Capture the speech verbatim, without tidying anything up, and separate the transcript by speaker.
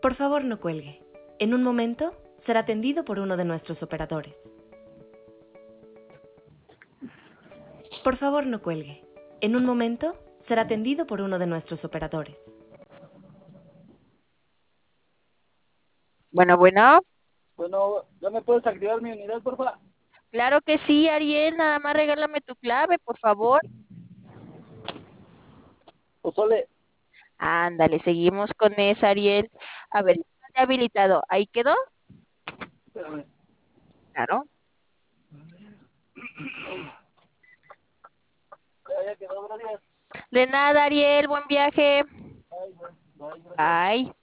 Speaker 1: Por favor, no cuelgue. En un momento será atendido por uno de nuestros operadores. Por favor, no cuelgue. En un momento será atendido por uno de nuestros operadores.
Speaker 2: Bueno, bueno,
Speaker 3: Bueno, ¿ya me puedes activar mi unidad, por favor?
Speaker 2: claro que sí, Ariel, nada más regálame tu clave, por favor.
Speaker 3: Pozole.
Speaker 2: Ándale, seguimos con esa, Ariel. A ver, está habilitado. ¿Ahí quedó?
Speaker 3: Espérame.
Speaker 2: Claro.
Speaker 3: Ya, ya quedó, gracias.
Speaker 2: De nada, Ariel, buen viaje.
Speaker 3: Ay, bueno, bye, gracias.
Speaker 2: Bye.